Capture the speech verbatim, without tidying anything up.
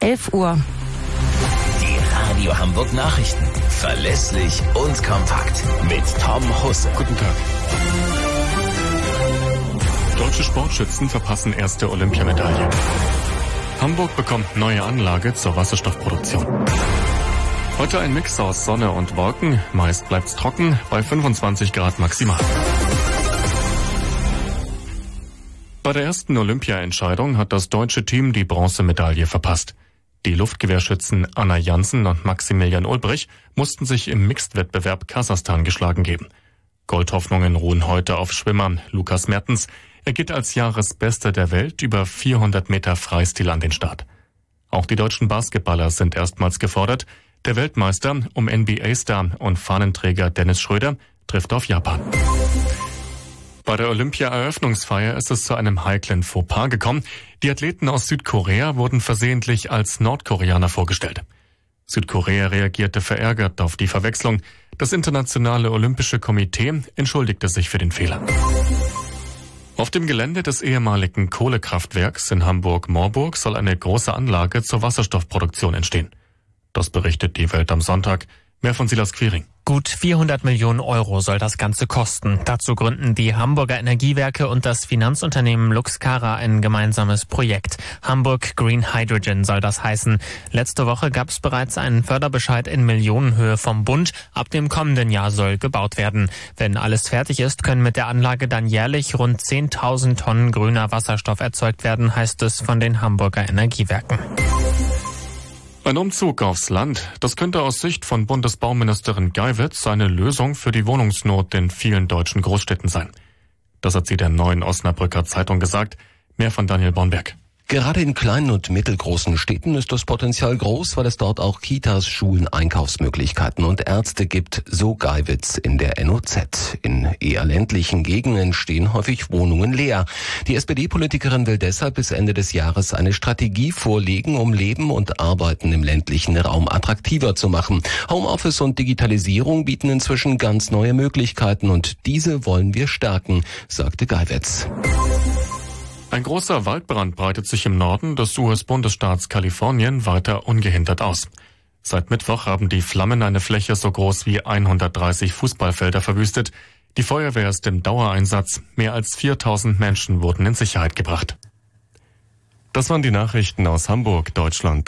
elf Uhr. Die Radio Hamburg Nachrichten. Verlässlich und kompakt. Mit Tom Husse. Guten Tag. Deutsche Sportschützen verpassen erste Olympiamedaille. Hamburg bekommt neue Anlage zur Wasserstoffproduktion. Heute ein Mix aus Sonne und Wolken. Meist bleibt's trocken bei fünfundzwanzig Grad maximal. Bei der ersten Olympia-Entscheidung hat das deutsche Team die Bronzemedaille verpasst. Die Luftgewehrschützen Anna Janssen und Maximilian Ulbrich mussten sich im Mixed-Wettbewerb Kasachstan geschlagen geben. Goldhoffnungen ruhen heute auf Schwimmer Lukas Mertens. Er geht als Jahresbester der Welt über vierhundert Meter Freistil an den Start. Auch die deutschen Basketballer sind erstmals gefordert. Der Weltmeister um N B A-Star und Fahnenträger Dennis Schröder trifft auf Japan. Bei der Olympia-Eröffnungsfeier ist es zu einem heiklen Fauxpas gekommen. Die Athleten aus Südkorea wurden versehentlich als Nordkoreaner vorgestellt. Südkorea reagierte verärgert auf die Verwechslung. Das Internationale Olympische Komitee entschuldigte sich für den Fehler. Auf dem Gelände des ehemaligen Kohlekraftwerks in Hamburg-Moorburg soll eine große Anlage zur Wasserstoffproduktion entstehen. Das berichtet die Welt am Sonntag. Mehr von Silas Quiring. Gut vierhundert Millionen Euro soll das Ganze kosten. Dazu gründen die Hamburger Energiewerke und das Finanzunternehmen Luxcara ein gemeinsames Projekt. Hamburg Green Hydrogen soll das heißen. Letzte Woche gab es bereits einen Förderbescheid in Millionenhöhe vom Bund. Ab dem kommenden Jahr soll gebaut werden. Wenn alles fertig ist, können mit der Anlage dann jährlich rund zehntausend Tonnen grüner Wasserstoff erzeugt werden, heißt es von den Hamburger Energiewerken. Ein Umzug aufs Land, das könnte aus Sicht von Bundesbauministerin Geiwitz eine Lösung für die Wohnungsnot in vielen deutschen Großstädten sein. Das hat sie der Neuen Osnabrücker Zeitung gesagt. Mehr von Daniel Bornberg. Gerade in kleinen und mittelgroßen Städten ist das Potenzial groß, weil es dort auch Kitas, Schulen, Einkaufsmöglichkeiten und Ärzte gibt, so Geiwitz in der N O Z. In eher ländlichen Gegenden stehen häufig Wohnungen leer. Die S P D-Politikerin will deshalb bis Ende des Jahres eine Strategie vorlegen, um Leben und Arbeiten im ländlichen Raum attraktiver zu machen. Homeoffice und Digitalisierung bieten inzwischen ganz neue Möglichkeiten und diese wollen wir stärken, sagte Geiwitz. Ein großer Waldbrand breitet sich im Norden des U S-Bundesstaats Kalifornien weiter ungehindert aus. Seit Mittwoch haben die Flammen eine Fläche so groß wie hundertdreißig Fußballfelder verwüstet. Die Feuerwehr ist im Dauereinsatz. Mehr als viertausend Menschen wurden in Sicherheit gebracht. Das waren die Nachrichten aus Hamburg, Deutschland.